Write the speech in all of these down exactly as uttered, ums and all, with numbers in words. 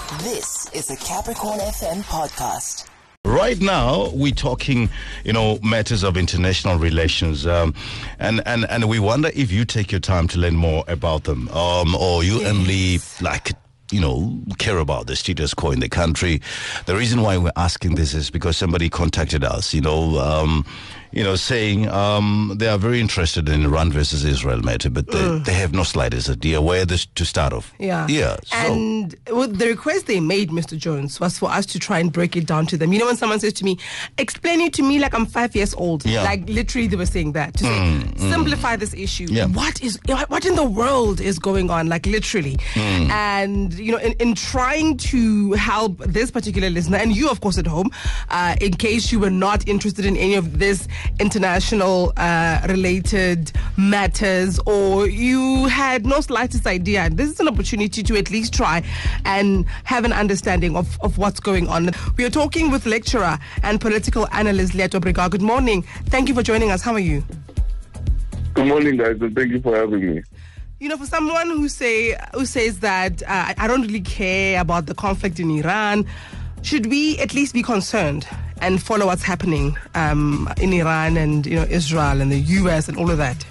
This is a Capricorn F M podcast. Right now, we're talking, you know, matters of international relations, um, and, and, and we wonder if you take your time to learn more about them, um, or you Yes. only, like, you know, care about the status quo in the country. The reason why we're asking this is because somebody contacted us, you know, um, you know, saying um, they are very interested in Iran versus Israel matter, but they, Mm. they have no slightest idea where this to start off. Yeah. Yeah. So, And well, the request they made, Mister Jones, was for us to try and break it down to them. You know, when someone says to me, explain it to me like I'm five years old. Yeah. Like literally they were saying that. To Mm, say, simplify this issue. Yeah. What is, what in the world is going on? Like literally. Mm. And, you know, in, in trying to help this particular listener, and you, of course, at home, uh, in case you were not interested in any of this international uh, related matters, or you had no slightest idea, this is an opportunity to at least try and have an understanding of, of what's going on. We are talking with lecturer and political analyst Leeto Brega. Good morning. Thank you for joining us. How are you? Good morning, guys, and thank you for having me. You know, for someone who say who says that uh, I don't really care about the conflict in Iran, should we at least be concerned and follow what's happening um, in Iran and, you know, Israel and the U S and all of that?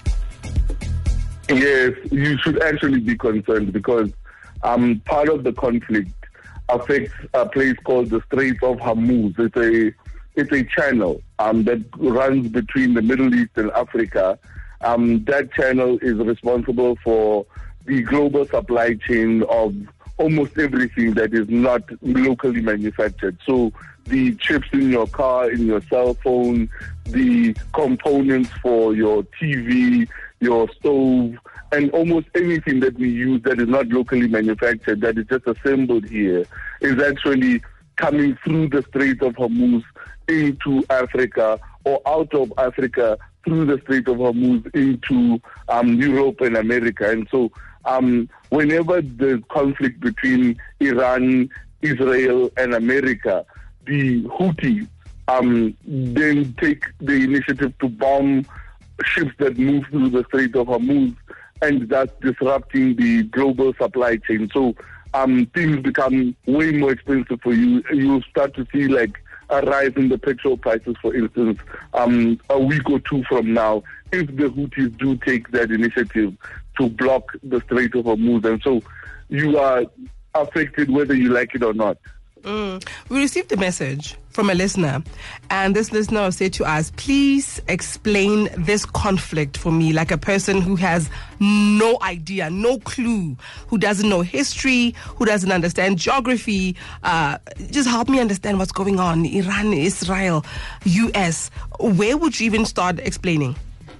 Yes, you should actually be concerned because um, part of the conflict affects a place called the Strait of Hormuz. It's a it's a channel um, that runs between the Middle East and Africa. Um, that channel is responsible for the global supply chain of almost everything that is not locally manufactured. So the chips in your car, in your cell phone, the components for your T V, your stove, and almost anything that we use that is not locally manufactured, that is just assembled here, is actually coming through the Strait of Hormuz into Africa, or out of Africa through the Strait of Hormuz into um, Europe and America. And so um, whenever the conflict between Iran, Israel, and America, the Houthis um, then take the initiative to bomb ships that move through the Strait of Hormuz, and thus disrupting the global supply chain. So um, things become way more expensive for you. You start to see like a rise in the petrol prices, for instance, um, a week or two from now, if the Houthis do take that initiative to block the Strait of Hormuz. And so you are affected whether you like it or not. Mm. We received a message from a listener, and this listener said to us, please explain this conflict for me, like a person who has no idea, no clue, who doesn't know history, who doesn't understand geography. Uh, just help me understand what's going on. Iran, Israel, U S. Where would you even start explaining?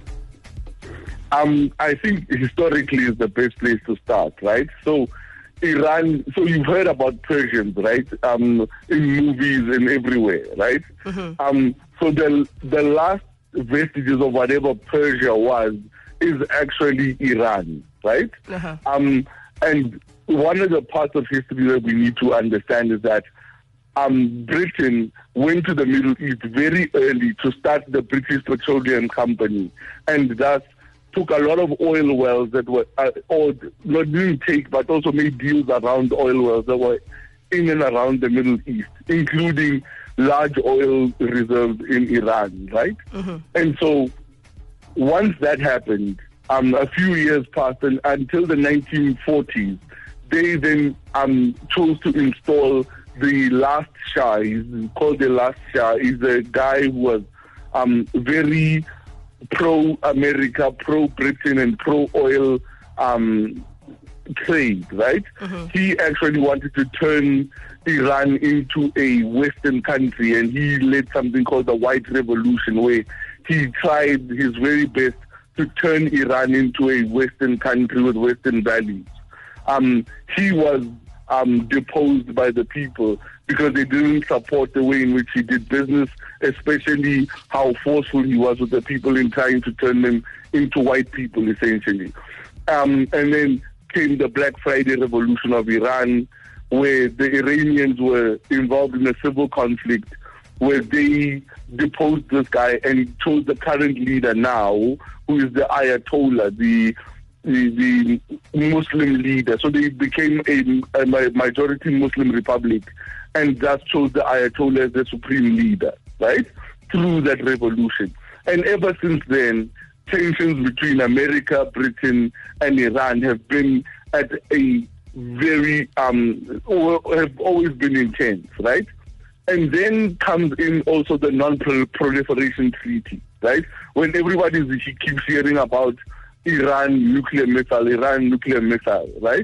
Um, I think historically is the best place to start, right? So Iran, so you've heard about Persians, right? Um, in movies and everywhere, right? Mm-hmm. Um, so the the last vestiges of whatever Persia was is actually Iran, right? Uh-huh. Um, and one of the parts of history that we need to understand is that um, Britain went to the Middle East very early to start the British Petroleum Company, and thus took a lot of oil wells that were, uh, or not didn't take, but also made deals around oil wells that were in and around the Middle East, including large oil reserves in Iran, right? Mm-hmm. And so once that happened, um, a few years passed, and until the nineteen forties, they then um, chose to install the last Shah. He's called the last Shah. He's a guy who was um, very pro-America, pro-Britain, and pro-oil um, trade, right? Mm-hmm. He actually wanted to turn Iran into a Western country, and he led something called the White Revolution, where he tried his very best to turn Iran into a Western country with Western values. Um, he was um, deposed by the people because they didn't support the way in which he did business, especially how forceful he was with the people in trying to turn them into white people, essentially. Um, and then came the Black Friday Revolution of Iran, where the Iranians were involved in a civil conflict, where they deposed this guy and chose the current leader now, who is the Ayatollah, the the, the Muslim leader. So they became a, a majority Muslim republic, and thus chose the Ayatollah as the supreme leader, right? Through that revolution. And ever since then, tensions between America, Britain, and Iran have been at a very, um, have always been intense, right? And then comes in also the non-proliferation treaty, right? When everybody keeps hearing about Iran nuclear missile, Iran nuclear missile, right?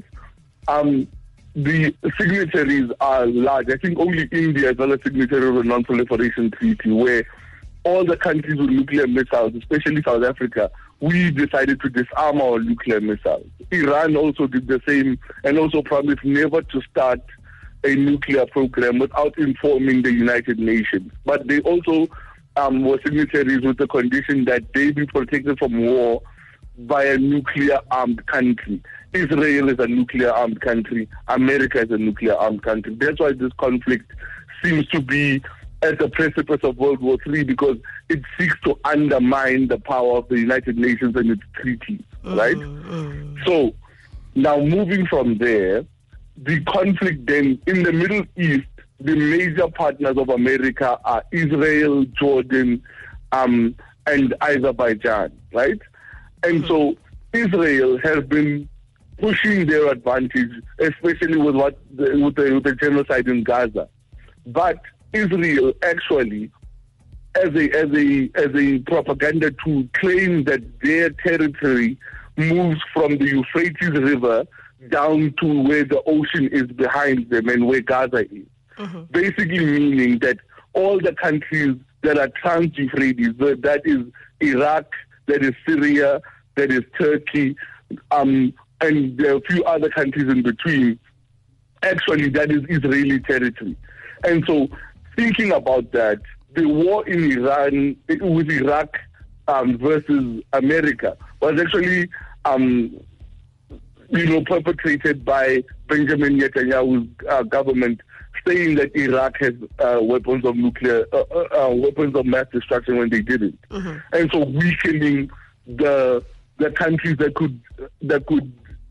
Um, the signatories are large. I think only India is not a signatory of the non-proliferation treaty, where all the countries with nuclear missiles, especially South Africa, we decided to disarm our nuclear missiles. Iran also did the same and also promised never to start a nuclear program without informing the United Nations. But they also um, were signatories with the condition that they be protected from war by a nuclear-armed country. Israel is a nuclear-armed country. America is a nuclear-armed country. That's why this conflict seems to be at the precipice of World War Three, because it seeks to undermine the power of the United Nations and its treaties, mm, right? Mm. So now moving from there, the conflict then in the Middle East, the major partners of America are Israel, Jordan, um, and Azerbaijan, right? And mm. so Israel has been pushing their advantage, especially with what the, with, the, with the genocide in Gaza. But Israel actually, as a as a as a propaganda tool, claim that their territory moves from the Euphrates River down to where the ocean is behind them and where Gaza is. Mm-hmm. Basically meaning that all the countries that are trans-Euphrates, that is Iraq, that is Syria, that is Turkey, um, and there are a few other countries in between, actually that is Israeli territory. And so thinking about that, the war in Iran with Iraq um, versus America was actually, um, you know, perpetrated by Benjamin Netanyahu's uh, government, saying that Iraq has uh, weapons of nuclear, uh, uh, weapons of mass destruction when they didn't, mm-hmm. and so weakening the the countries that could that could,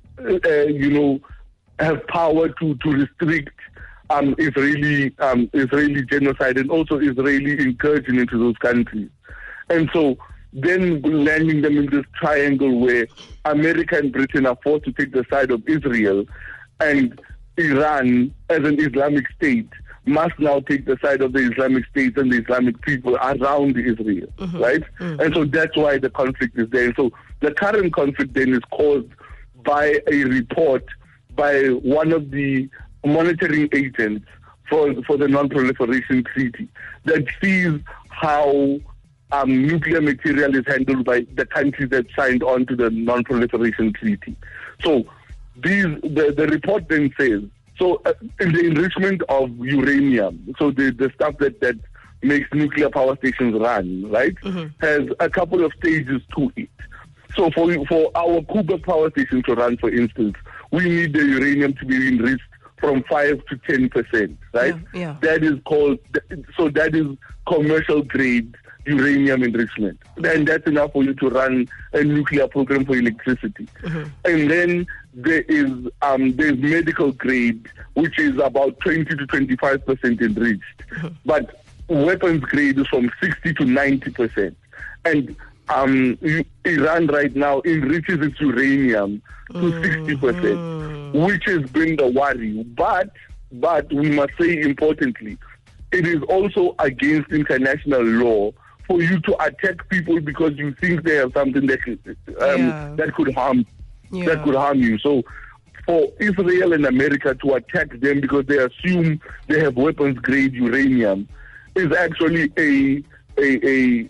uh, you know, have power to to restrict Um, Israeli um, Israeli genocide and also Israeli incursion into those countries. And so then landing them in this triangle where America and Britain are forced to take the side of Israel, and Iran, as an Islamic state, must now take the side of the Islamic State and the Islamic people around Israel, mm-hmm. right? Mm-hmm. And so that's why the conflict is there. And so the current conflict then is caused by a report by one of the monitoring agents for for the non-proliferation treaty that sees how um, nuclear material is handled by the countries that signed on to the non-proliferation treaty. So these the, the report then says, so uh, in the enrichment of uranium, so the, the stuff that, that makes nuclear power stations run, right, mm-hmm. has a couple of stages to it. So for for our Kuba power station to run, for instance, we need the uranium to be enriched from five to ten percent, right? Yeah, yeah. That is called, so that is commercial grade uranium enrichment. And that's enough for you to run a nuclear program for electricity. Mm-hmm. And then there is um, there's medical grade, which is about twenty to twenty-five percent enriched. Mm-hmm. But weapons grade is from sixty to ninety percent. And um, Iran right now enriches its uranium to mm-hmm. sixty percent, which has been the worry. But, but we must say importantly, it is also against international law for you to attack people because you think they have something that could, um, yeah. that could harm yeah. that could harm you. So for Israel and America to attack them because they assume they have weapons grade uranium is actually a a a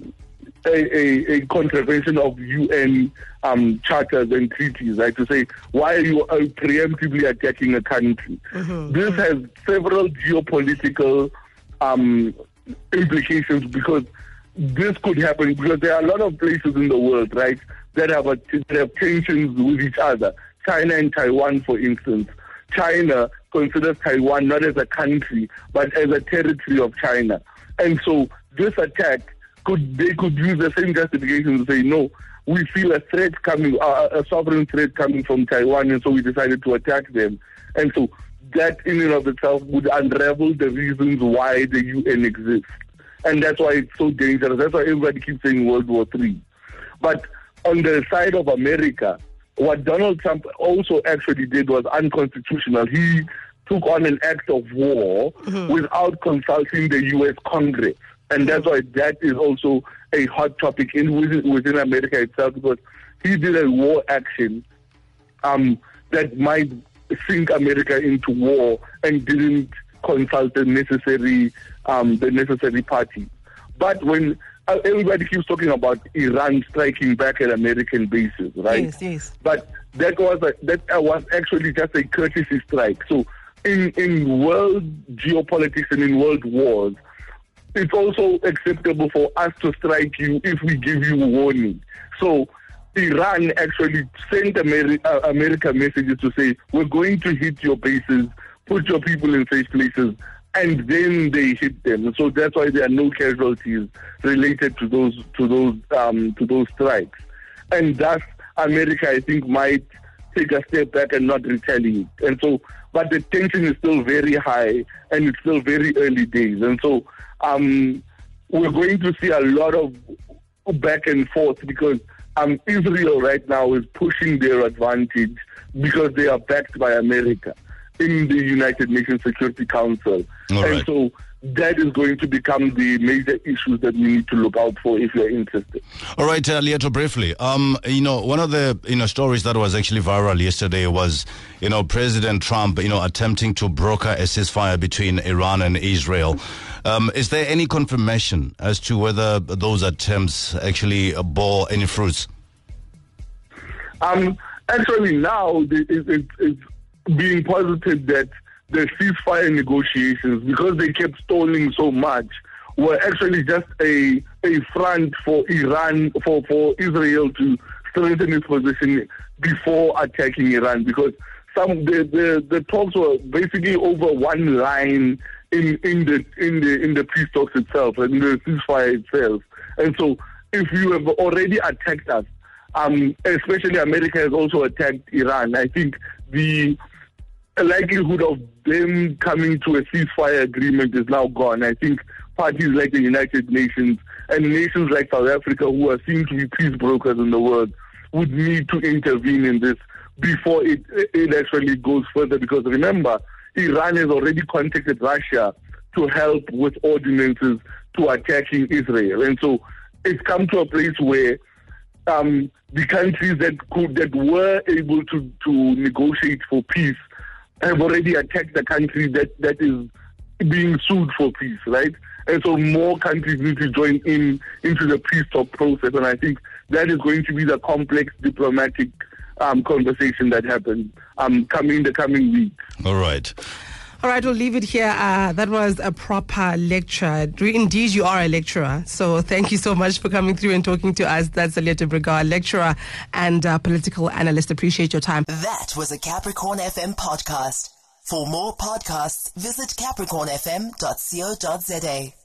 a, a, a contravention of U N um, charters and treaties, right? To say, why are you uh, preemptively attacking a country? Mm-hmm. This has several geopolitical um, implications because this could happen because there are a lot of places in the world, right, that have, a, that have tensions with each other. China and Taiwan, for instance. China considers Taiwan not as a country, but as a territory of China. And so this attack, could they could use the same justification to say, no, we feel a threat coming, uh, a sovereign threat coming from Taiwan, and so we decided to attack them. And so that in and of itself would unravel the reasons why the U N exists. And that's why it's so dangerous. That's why everybody keeps saying World War Three. But on the side of America, what Donald Trump also actually did was unconstitutional. He took on an act of war mm-hmm. without consulting the U S Congress. And that's why that is also a hot topic in within, within America itself, because he did a war action um, that might sink America into war and didn't consult the necessary um, the necessary party. But when uh, everybody keeps talking about Iran striking back at American bases, right? Yes, yes. But that was a, that was actually just a courtesy strike. So in in world geopolitics and in world wars, it's also acceptable for us to strike you if we give you a warning. So Iran actually sent Ameri- uh, America messages to say, we're going to hit your bases, put your people in safe places, and then they hit them. So that's why there are no casualties related to those to those um, to those strikes. And thus, America, I think, might take a step back and not retaliate. And so, but the tension is still very high, and it's still very early days. And so, um, we're going to see a lot of back and forth because um, Israel right now is pushing their advantage because they are backed by America in the United Nations Security Council. All and right. so that is going to become the major issues that we need to look out for if you're interested. All right, uh, Leeto, briefly. Um, you know, one of the you know stories that was actually viral yesterday was, you know, President Trump, you know, attempting to broker a ceasefire between Iran and Israel. Um, is there any confirmation as to whether those attempts actually bore any fruits? Um, actually, now it, it, it's being posited that the ceasefire negotiations, because they kept stalling so much, were actually just a a front for Iran, for, for Israel to strengthen its position before attacking Iran. Because some the, the, the talks were basically over one line in, in the in the in the peace talks itself and the ceasefire itself. And so, if you have already attacked us, um, especially America has also attacked Iran, I think the likelihood of them coming to a ceasefire agreement is now gone. I think parties like the United Nations and nations like South Africa, who are seen to be peace brokers in the world, would need to intervene in this before it it actually goes further. Because remember, Iran has already contacted Russia to help with ordinances to attacking Israel. And so it's come to a place where um, the countries that could that were able to, to negotiate for peace have already attacked the country that, that is being sued for peace, right? And so more countries need to join in into the peace talk process, and I think that is going to be the complex diplomatic um, conversation that happens um, coming in the coming weeks. All right. All right, we'll leave it here. Uh, that was a proper lecture. Indeed, you are a lecturer. So thank you so much for coming through and talking to us. That's Leeto Briga, lecturer and uh, political analyst. Appreciate your time. That was a Capricorn F M podcast. For more podcasts, visit capricorn f m dot co dot za.